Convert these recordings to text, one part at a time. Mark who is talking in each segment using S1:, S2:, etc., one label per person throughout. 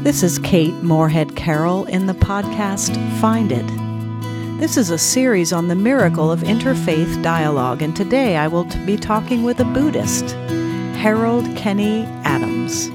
S1: This is Kate Moorhead Carroll in the podcast Find It. This is a series on the miracle of interfaith dialogue, and today I will be talking with a Buddhist, Harold Kenny Adams.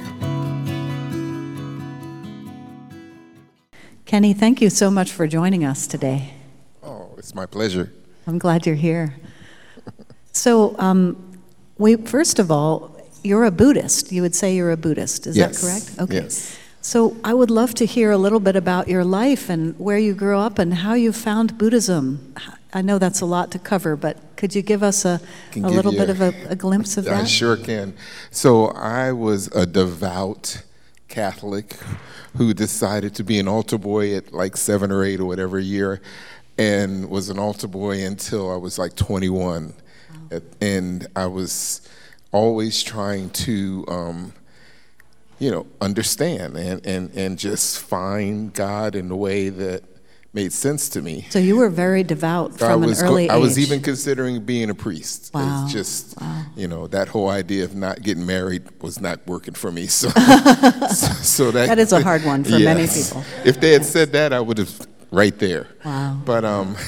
S1: Kenny, thank you so much for joining us today.
S2: Oh, it's my pleasure.
S1: I'm glad you're here. So, first of all, you're a Buddhist. You would say you're a Buddhist. Is that correct? Okay.
S2: Yes.
S1: So I would love to hear a little bit about your life and where you grew up and how you found Buddhism. I know that's a lot to cover, but could you give us a little bit of a glimpse of that?
S2: I sure can. So I was a devout Catholic who decided to be an altar boy at like 7 or 8 or whatever year, and was an altar boy until I was like 21. Wow. And I was always trying to understand and just find God in a way that made sense to me.
S1: So you were very devout from an early age.
S2: I was even considering being a priest.
S1: Wow.
S2: It's just, that whole idea of not getting married was not working for me. So, that
S1: is a hard one for many people.
S2: If they had said that, I would have right there.
S1: Wow.
S2: But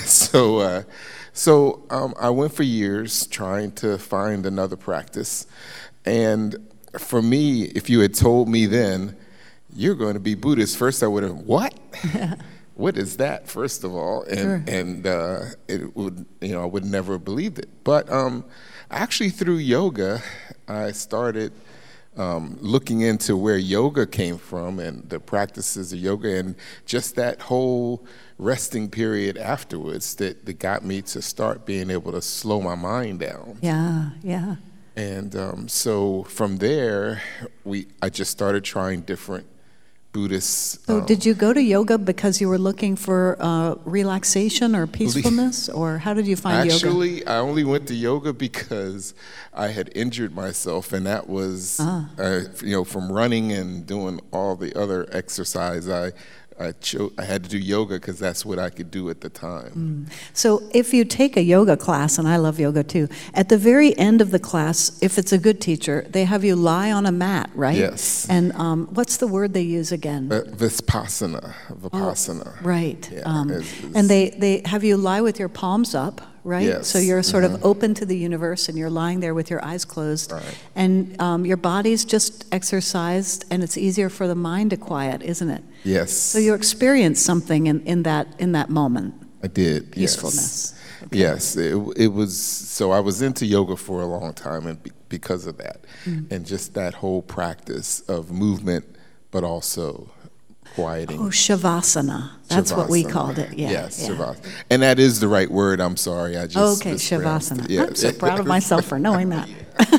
S2: so I went for years trying to find another practice, and for me, if you had told me then, you're going to be Buddhist, first I would have, what? What is that, first of all? And it would, I would never have believed it. But actually through yoga, I started looking into where yoga came from and the practices of yoga, and just that whole resting period afterwards that got me to start being able to slow my mind down.
S1: Yeah.
S2: And so from there, I just started trying different Buddhist.
S1: So did you go to yoga because you were looking for relaxation or peacefulness, or how did you find yoga?
S2: Actually, I only went to yoga because I had injured myself, and that was, from running and doing all the other exercise. I had to do yoga because that's what I could do at the time.
S1: So if you take a yoga class, and I love yoga too, at the very end of the class, if it's a good teacher, they have you lie on a mat, right?
S2: Yes.
S1: And what's the word they use again?
S2: Vipassana.
S1: Oh, right.
S2: Yeah,
S1: and they have you lie with your palms up, right?
S2: Yes.
S1: So you're sort of open to the universe, and you're lying there with your eyes closed.
S2: Right.
S1: And your body's just exercised, and it's easier for the mind to quiet, isn't it?
S2: Yes.
S1: So you experienced something in that moment.
S2: I did.
S1: Peacefulness.
S2: Yes.
S1: Okay.
S2: Yes. It was. So I was into yoga for a long time, and because of that, and just that whole practice of movement, but also quieting.
S1: Oh, Shavasana. That's what we called it. Yeah.
S2: Yes, Shavasana. And that is the right word. I'm sorry. I just
S1: Shavasana.
S2: Yeah.
S1: I'm so proud of myself for knowing that.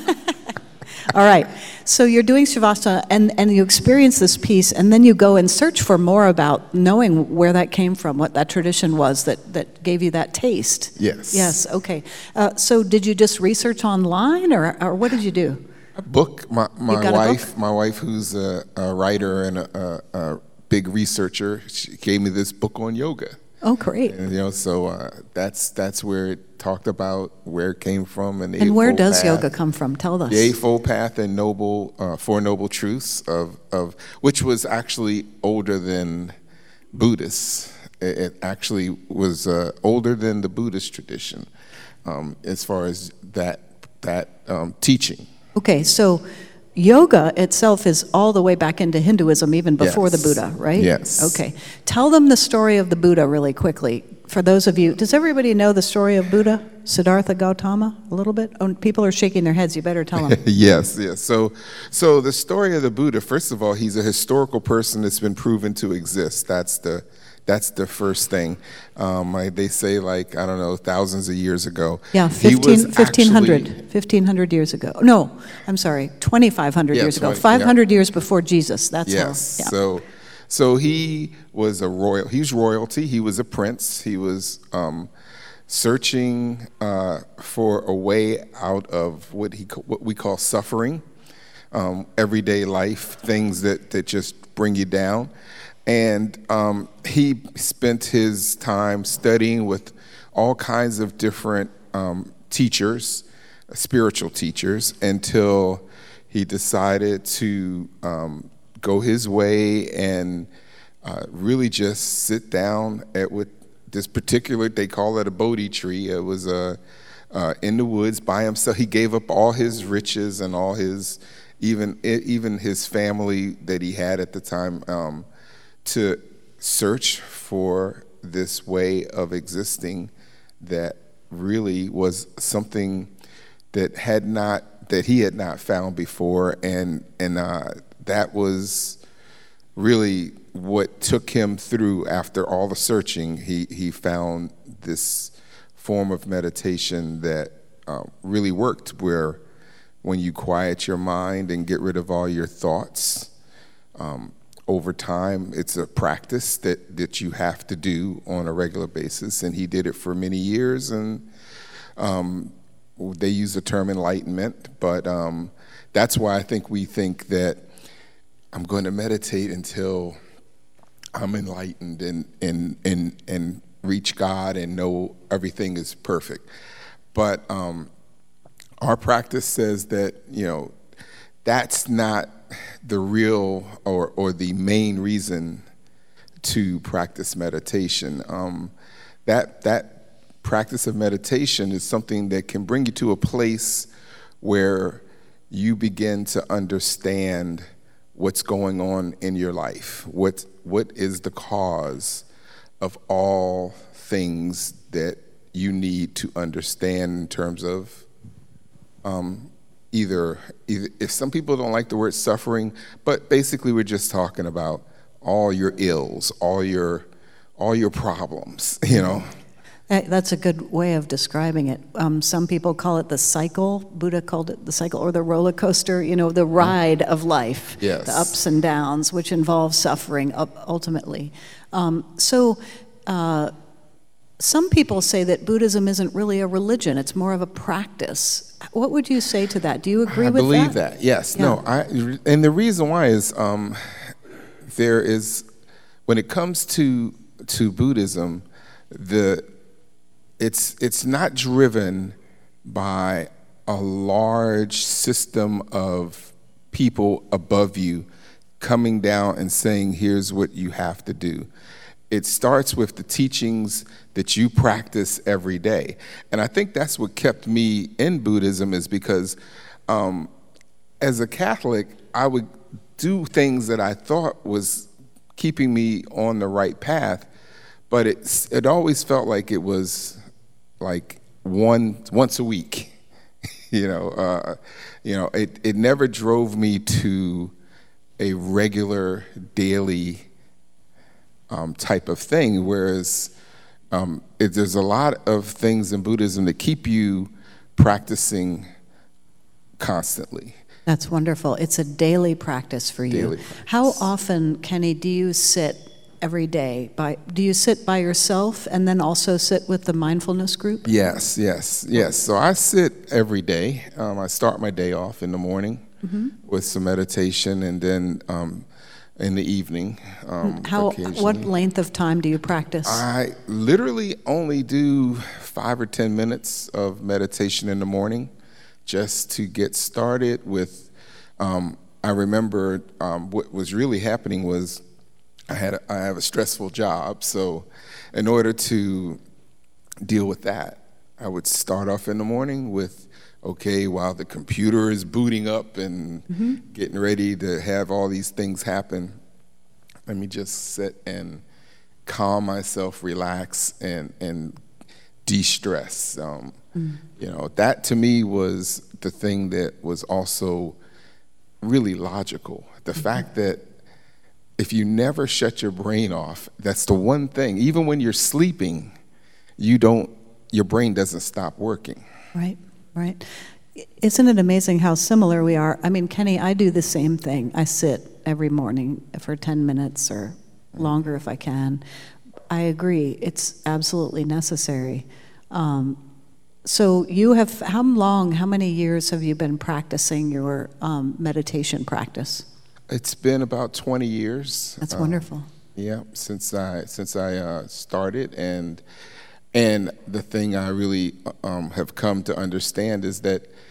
S1: All right. So you're doing Shavasana, and you experience this peace, and then you go and search for more about knowing where that came from, what that tradition was that gave you that taste.
S2: Yes.
S1: Yes. Okay. So did you just research online, or what did you do?
S2: A book. My
S1: wife.
S2: My wife, who's a writer and a big researcher, she gave me this book on yoga.
S1: Oh, great.
S2: And, so that's where it talked about where it came from. And
S1: where does yoga come from? Tell us.
S2: The Eightfold Path and Four Noble Truths, of which was actually older than Buddhists. It actually was older than the Buddhist tradition as far as that teaching.
S1: Okay, so yoga itself is all the way back into Hinduism, even before the Buddha, right?
S2: Yes.
S1: Okay. Tell them the story of the Buddha really quickly. For those of you, does everybody know the story of Buddha, Siddhartha Gautama, a little bit? Oh, people are shaking their heads. You better tell them.
S2: Yes. So the story of the Buddha, first of all, he's a historical person that's been proven to exist. That's the first thing. They say, thousands of years ago.
S1: Yeah, 1500 years ago. No, I'm sorry, 2,500 years ago. 500 years before Jesus. That's
S2: yes.
S1: how. Yeah.
S2: So he was He's royalty. He was a prince. He was searching for a way out of what we call suffering, everyday life, things that just bring you down. And he spent his time studying with all kinds of different teachers, spiritual teachers, until he decided to go his way and really just sit down with this particular, they call it a Bodhi tree. It was in the woods by himself. He gave up all his riches and all his, even his family that he had at the time, to search for this way of existing that really was something that he had not found before, and that was really what took him through. After all the searching, he found this form of meditation that really worked, where when you quiet your mind and get rid of all your thoughts, over time, it's a practice that you have to do on a regular basis. And he did it for many years, and they use the term enlightenment, but that's why I think we think that I'm going to meditate until I'm enlightened and reach God and know everything is perfect. But our practice says that, that's not the real or the main reason to practice meditation. That practice of meditation is something that can bring you to a place where you begin to understand what's going on in your life. What is the cause of all things that you need to understand in terms of either if some people don't like the word suffering, but basically we're just talking about all your ills, all your problems,
S1: That's a good way of describing it. Some people call it the cycle. Buddha called it the cycle, or the roller coaster, the ride of life,
S2: yes.
S1: The ups and downs, which involves suffering ultimately. Some people say that Buddhism isn't really a religion, it's more of a practice. What would you say to that? Do you agree with that?
S2: I believe that, yes. Yeah. No, and the reason why is there is, when it comes to Buddhism, it's not driven by a large system of people above you coming down and saying, here's what you have to do. It starts with the teachings that you practice every day. And I think that's what kept me in Buddhism, is because as a Catholic, I would do things that I thought was keeping me on the right path, but it always felt like it was like once a week. It never drove me to a regular daily type of thing, whereas there's a lot of things in Buddhism that keep you practicing constantly.
S1: That's wonderful. It's a daily practice for you.
S2: Daily practice.
S1: How often, Kenny, do you sit every day? Do you sit by yourself and then also sit with the mindfulness group?
S2: Yes. So I sit every day. I start my day off in the morning with some meditation, and then in the evening.
S1: What length of time do you practice?
S2: I literally only do 5 or 10 minutes of meditation in the morning, just to get started with. I remember what was really happening was I have a stressful job, so in order to deal with that, I would start off in the morning with, while the computer is booting up and getting ready to have all these things happen, let me just sit and calm myself, relax, and de-stress. That to me was the thing that was also really logical. The fact that if you never shut your brain off, that's the one thing. Even when you're sleeping, your brain doesn't stop working.
S1: Right. Isn't it amazing how similar we are? I mean, Kenny, I do the same thing. I sit every morning for 10 minutes or longer if I can. I agree. It's absolutely necessary. So you have, how many years have you been practicing your meditation practice?
S2: It's been about 20 years.
S1: That's wonderful.
S2: Yeah, since I started, and the thing I really have come to understand is that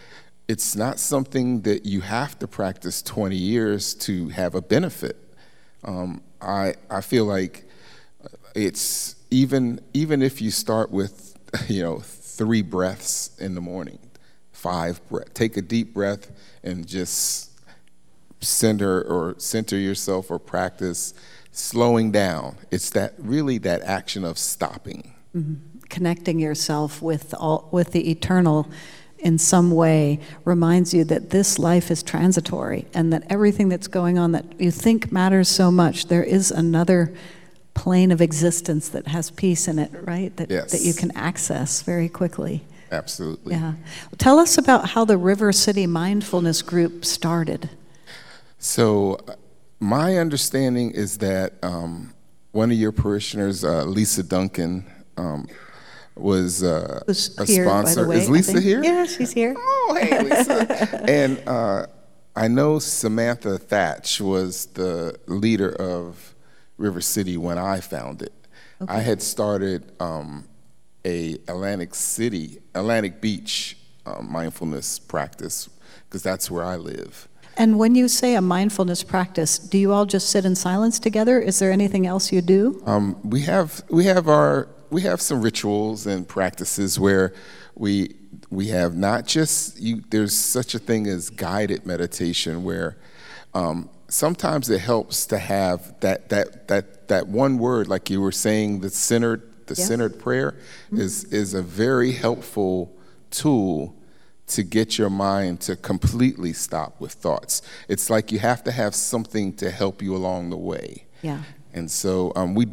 S2: it's not something that you have to practice 20 years to have a benefit. I feel like it's even if you start with 3 breaths in the morning, 5 breaths, take a deep breath and just center yourself or practice slowing down. It's that action of stopping.
S1: Mm-hmm. Connecting yourself with the eternal in some way reminds you that this life is transitory and that everything that's going on that you think matters so much, there is another plane of existence that has peace in it, right?
S2: Yes.
S1: That you can access very quickly.
S2: Absolutely.
S1: Yeah. Tell us about how the River City Mindfulness Group started.
S2: So my understanding is that one of your parishioners, Lisa Duncan, was a
S1: here,
S2: sponsor.
S1: By the way,
S2: is Lisa here?
S1: Yeah, she's here.
S2: Oh, hey, Lisa. And I know Samantha Thatch was the leader of River City when I found it. Okay. I had started a Atlantic Beach mindfulness practice because that's where I live.
S1: And when you say a mindfulness practice, do you all just sit in silence together? Is there anything else you do?
S2: We have some rituals and practices where we have not just there's such a thing as guided meditation where sometimes it helps to have that one word, like you were saying, the centered prayer is a very helpful tool to get your mind to completely stop with thoughts. It's like you have to have something to help you along the way.
S1: Yeah.
S2: And so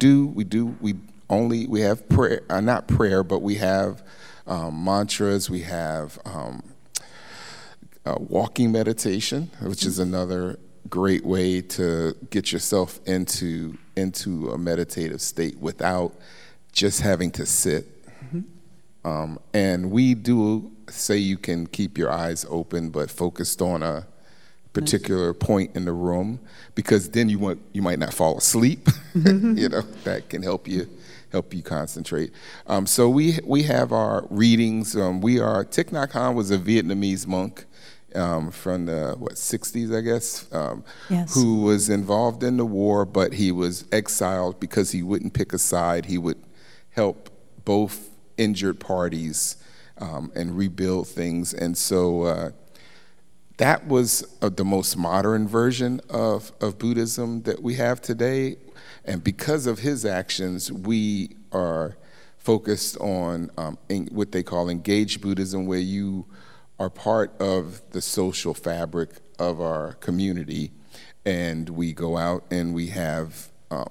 S2: we have prayer, not prayer, but we have mantras. We have walking meditation, which is another great way to get yourself into a meditative state without just having to sit. Mm-hmm. And we do say you can keep your eyes open, but focused on a particular point in the room, because then you might not fall asleep. That can help you concentrate. So we have our readings. Thich Nhat Hanh was a Vietnamese monk from the 60s, I guess,
S1: yes.
S2: who was involved in the war, but he was exiled because he wouldn't pick a side. He would help both injured parties and rebuild things. And so that was the most modern version of Buddhism that we have today. And because of his actions, we are focused on what they call engaged Buddhism, where you are part of the social fabric of our community. And we go out and we have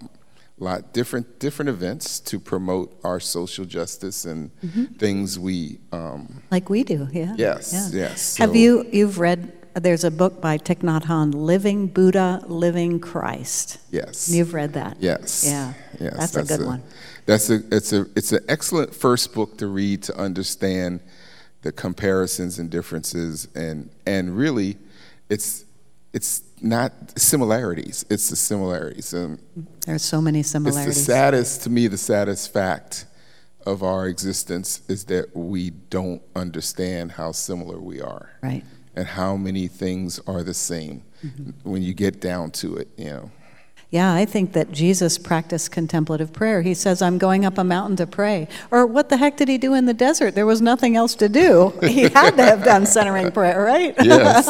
S2: different events to promote our social justice and things we
S1: like we do. Yeah.
S2: Yes. So,
S1: have you've read? There's a book by Thich Nhat Hanh, Living Buddha, Living Christ.
S2: Yes.
S1: You've read that.
S2: Yes.
S1: Yeah.
S2: Yes.
S1: That's a good one.
S2: It's an excellent first book to read to understand the comparisons and differences, and really it's not similarities, it's the similarities.
S1: There's so many similarities.
S2: The saddest fact of our existence is that we don't understand how similar we are.
S1: Right.
S2: And how many things are the same when you get down to it,
S1: Yeah, I think that Jesus practiced contemplative prayer. He says, I'm going up a mountain to pray. Or what the heck did he do in the desert? There was nothing else to do. He had to have done centering prayer, right?
S2: Yes,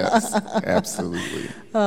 S2: absolutely.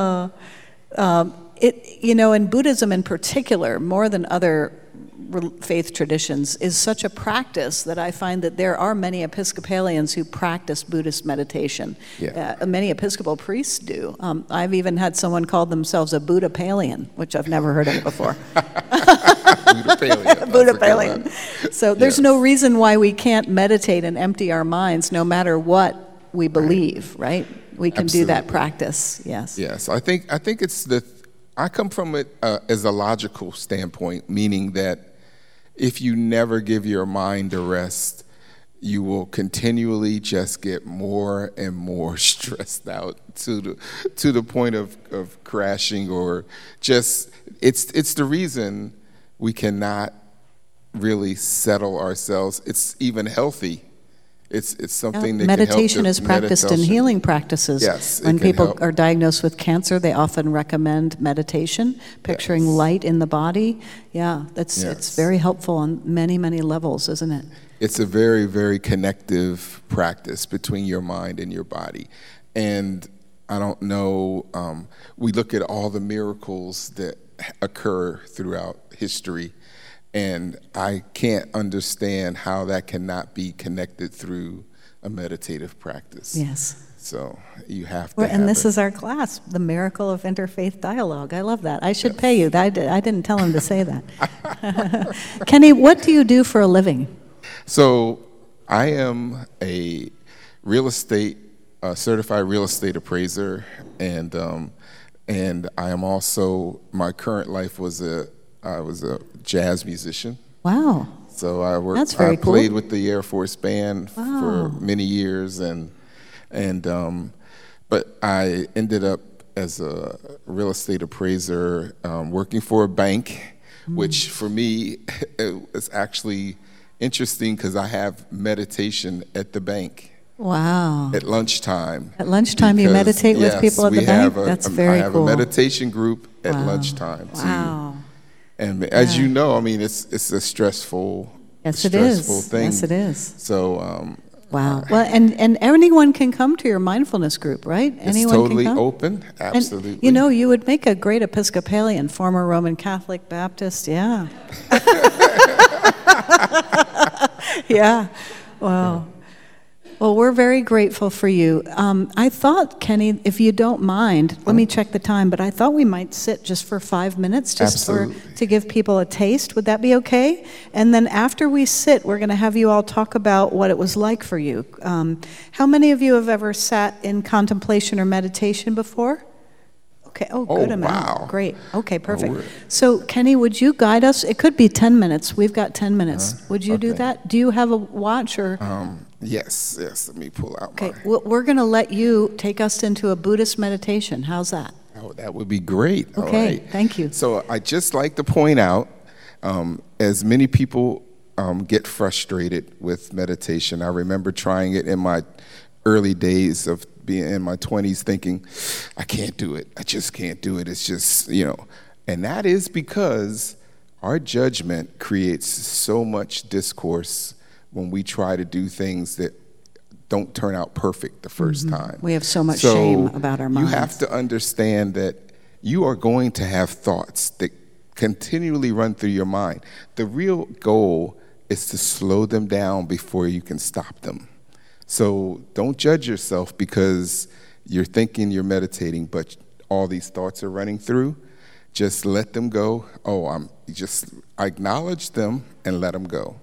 S1: In Buddhism in particular, more than other faith traditions, is such a practice that I find that there are many Episcopalians who practice Buddhist meditation.
S2: Yeah.
S1: Many Episcopal priests do. I've even had someone call themselves a Buddha-palian, which I've never heard of before. Buddha-palian. So there's no reason why we can't meditate and empty our minds no matter what we believe, right? We can do that practice, yes.
S2: Yes, I think I come from it as a logical standpoint, meaning that if you never give your mind a rest, you will continually just get more and more stressed out to the point of crashing, or just it's the reason we cannot really settle ourselves. It's even healthy It's something that can help
S1: Meditation is practiced in
S2: meditation.
S1: healing practices.
S2: Yes, it
S1: When
S2: can
S1: people
S2: help.
S1: are diagnosed with cancer, they often recommend meditation, picturing
S2: Yes.
S1: light in the body. Yeah, it's
S2: Yes.
S1: very helpful on many, many levels, isn't it?
S2: It's a very, very connective practice between your mind and your body. And I don't know, we look at all the miracles that occur throughout history, and I can't understand how that cannot be connected through a meditative practice.
S1: Yes.
S2: So you have to
S1: Well,
S2: have
S1: and this
S2: it.
S1: is our class, The Miracle of Interfaith Dialogue. I love that. I should pay you. I didn't tell him to say that. Kenny, what do you do for a living?
S2: So I am a certified real estate appraiser, and I am also, my current life I was a jazz musician.
S1: Wow.
S2: So I worked.
S1: That's very
S2: I
S1: cool.
S2: played with the Air Force Band for
S1: Wow.
S2: many years, but I ended up as a real estate appraiser working for a bank, which for me it was actually interesting because I have meditation at the bank
S1: Wow.
S2: at lunchtime.
S1: At lunchtime, you
S2: Because,
S1: meditate with
S2: yes,
S1: people at the
S2: we
S1: bank?
S2: have
S1: That's
S2: I
S1: very
S2: have
S1: cool.
S2: a meditation group at
S1: Wow.
S2: lunchtime too.
S1: Wow.
S2: And as
S1: Yeah.
S2: you know, I mean, it's a stressful,
S1: Yes, it
S2: stressful
S1: is.
S2: thing.
S1: Yes, it is.
S2: So
S1: Wow. Well, and anyone can come to your mindfulness group, right?
S2: it's
S1: Anyone
S2: totally
S1: can come?
S2: open.
S1: And,
S2: Absolutely.
S1: you know, you would make a great Episcopalian, former Roman Catholic, Baptist, yeah. Yeah. Wow. Well, we're very grateful for you. I thought, Kenny, if you don't mind, let me check the time, but I thought we might sit just for 5 minutes
S2: Absolutely.
S1: to give people a taste. Would that be okay? And then after we sit, we're going to have you all talk about what it was like for you. How many of you have ever sat in contemplation or meditation before? Okay. Oh, good amount.
S2: wow.
S1: Great. Okay, perfect.
S2: we're-
S1: So, Kenny, would you guide us? It could be 10 minutes. We've got 10 minutes. Would you do
S2: okay.
S1: that? Do you have a watch or?
S2: Yes. Let me pull out
S1: Okay,
S2: mine.
S1: we're going to let you take us into a Buddhist meditation. How's that?
S2: Oh, that would be great. All
S1: Okay,
S2: right.
S1: thank you.
S2: So I just like to point out, as many people get frustrated with meditation. I remember trying it in my early days of being in my 20s, thinking, I can't do it. I just can't do it. It's just, and that is because our judgment creates so much discourse when we try to do things that don't turn out perfect the first time.
S1: We have so much shame about our minds.
S2: You have to understand that you are going to have thoughts that continually run through your mind. The real goal is to slow them down before you can stop them. So don't judge yourself because you're thinking you're meditating, but all these thoughts are running through. Just let them go. Just acknowledge them and let them go.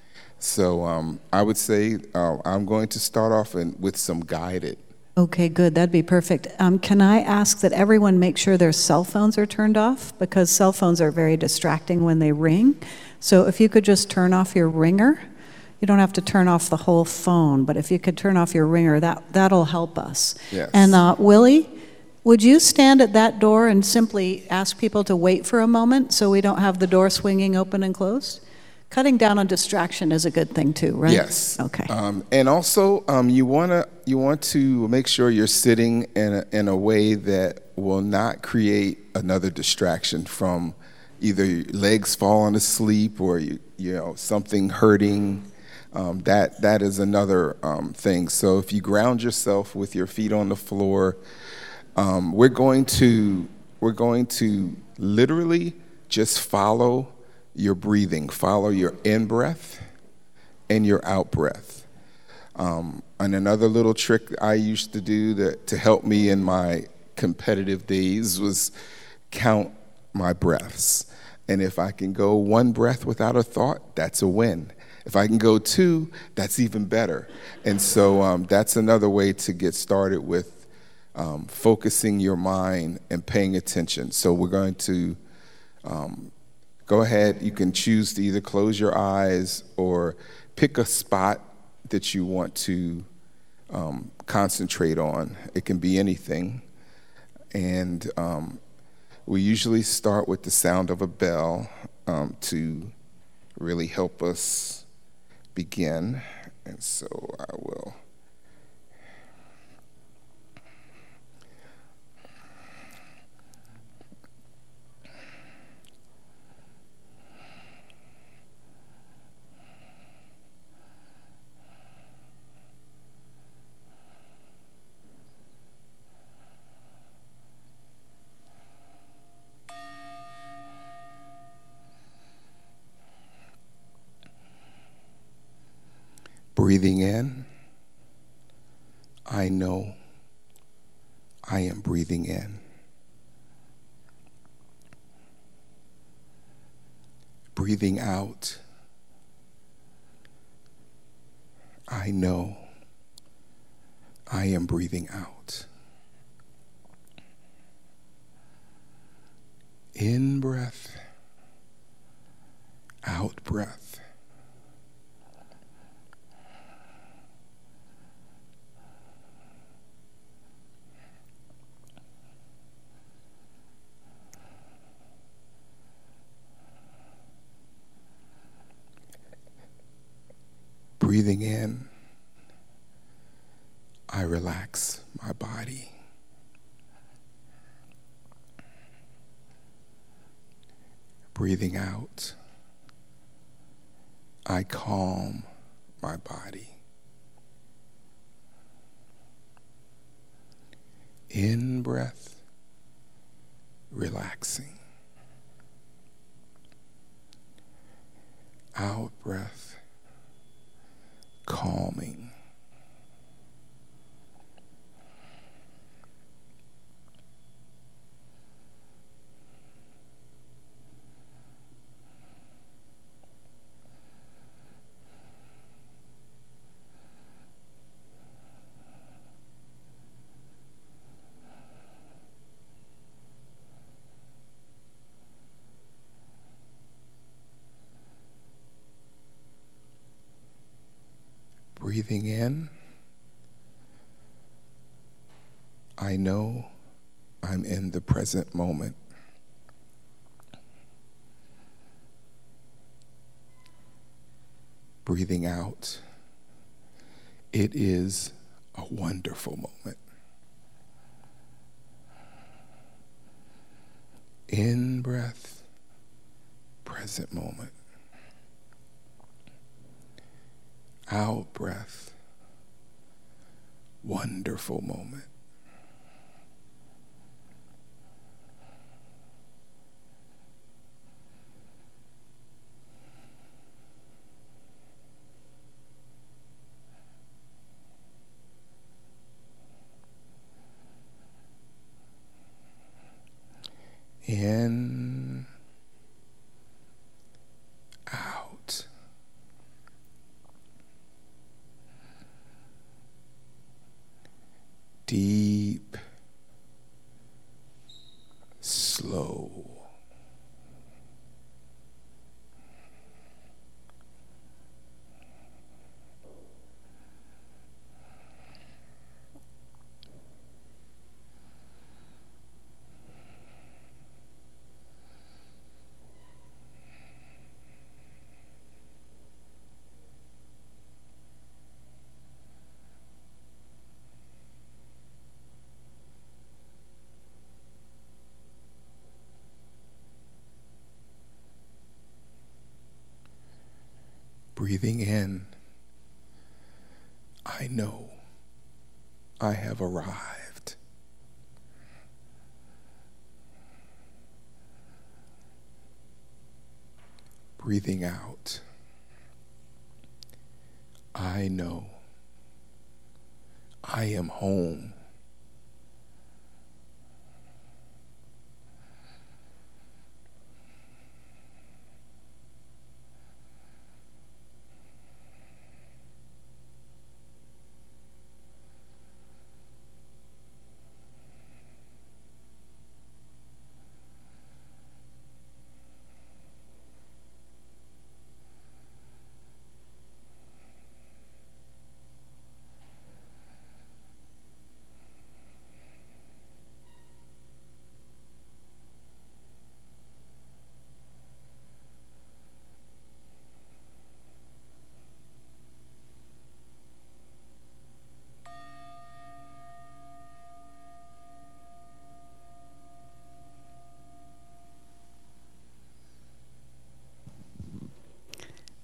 S2: So I would say I'm going to start off with some guided.
S1: Okay, good. That'd be perfect. Can I ask that everyone make sure their cell phones are turned off? Because cell phones are very distracting when they ring. So if you could just turn off your ringer. You don't have to turn off the whole phone, but if you could turn off your ringer, that'll help us.
S2: Yes.
S1: And Willie, would you stand at that door and simply ask people to wait for a moment so we don't have the door swinging open and closed? Cutting down on distraction is a good thing too, right?
S2: Yes.
S1: Okay.
S2: And also, you want to make sure you're sitting in a way that will not create another distraction from either your legs falling asleep or something hurting. That is another thing. So if you ground yourself with your feet on the floor, we're going to literally just follow your breathing, follow your in breath and your out breath. And another little trick I used to do to help me in my competitive days was count my breaths. And if I can go one breath without a thought, that's a win. If I can go two, that's even better. And so that's another way to get started with focusing your mind and paying attention. So we're going to go ahead. You can choose to either close your eyes or pick a spot that you want to concentrate on. It can be anything. And we usually start with the sound of a bell to really help us begin. And so I will. Breathing in, I know I am breathing in. Breathing out, I know I am breathing out. In breath, out breath. Breathing in, I relax my body. Breathing out, I calm my body. In breath, relaxing. Out breath, calming. Breathing in, I know I'm in the present moment. Breathing out, it is a wonderful moment. In breath, present moment. Out breath, wonderful moment. In, out. Deep, slow. Breathing in, I know I have arrived. Breathing out, I know I am home.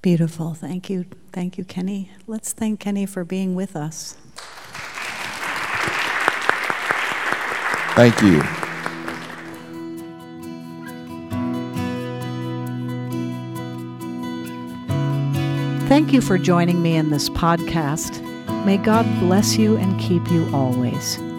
S1: Beautiful. Thank you. Thank you, Kenny. Let's thank Kenny for being with us.
S2: Thank you.
S1: Thank you for joining me in this podcast. May God bless you and keep you always.